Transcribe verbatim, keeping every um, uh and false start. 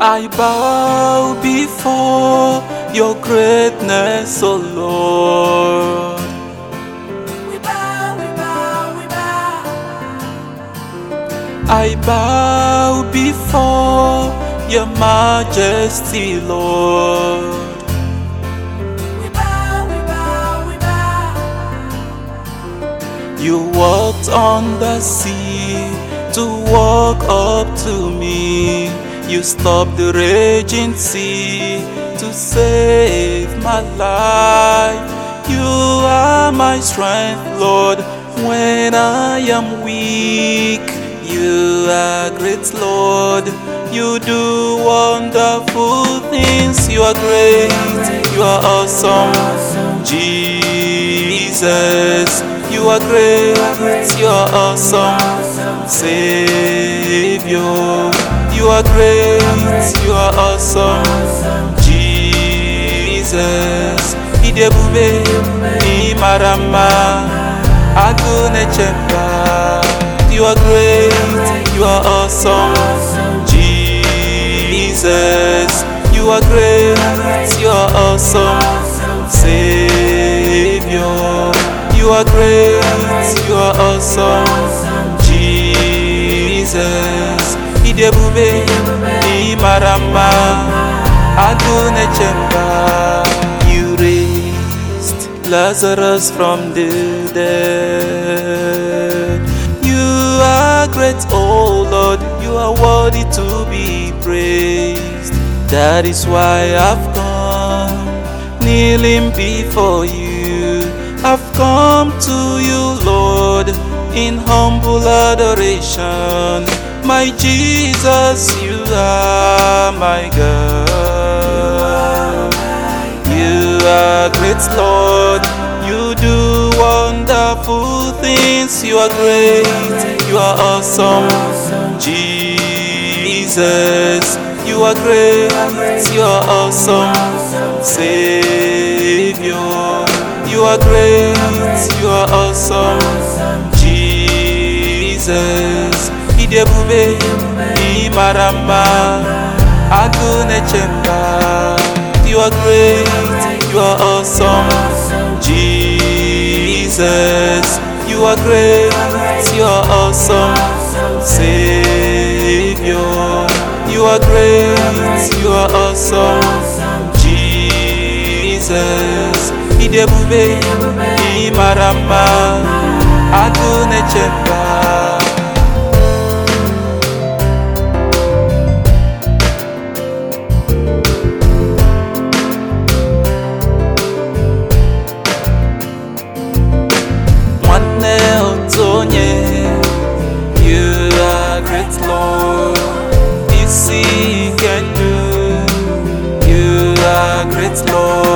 I bow before your greatness, O Lord. We bow, we bow, we bow. I bow before your majesty, Lord. We bow, we bow, we bow. You walked on the sea to walk up to me. You stopped the raging sea to save my life. You are my strength, Lord, when I am weak. You are great, Lord. You do wonderful things. You are great. You are awesome, Jesus. You are great. You are awesome, Savior. You are great, you are awesome, Jesus. Idebube, Imarama, Agunechemba. You are great, you are awesome, Jesus. You are great, you are awesome, Savior. You are great, you are awesome, Jesus. Idebube, Imarama, Agunechemba. You raised Lazarus from the dead. You are great, oh Lord. You are worthy to be praised. That is why I've come, kneeling before you. I've come to you, Lord, in humble adoration. My Jesus, you are my God. You are great, Lord. You do wonderful things. You are great. You are awesome, Jesus. You are great. You are awesome, Savior. You are great. You are awesome, Jesus. Idebube, Imarama, Agunechemba. You are great, you are awesome, Jesus. You are great, you are awesome, Savior. You are great, you are awesome, Jesus. Idebube, Imarama, Agunechemba. You are great, Lord. This He can do. You are great, Lord.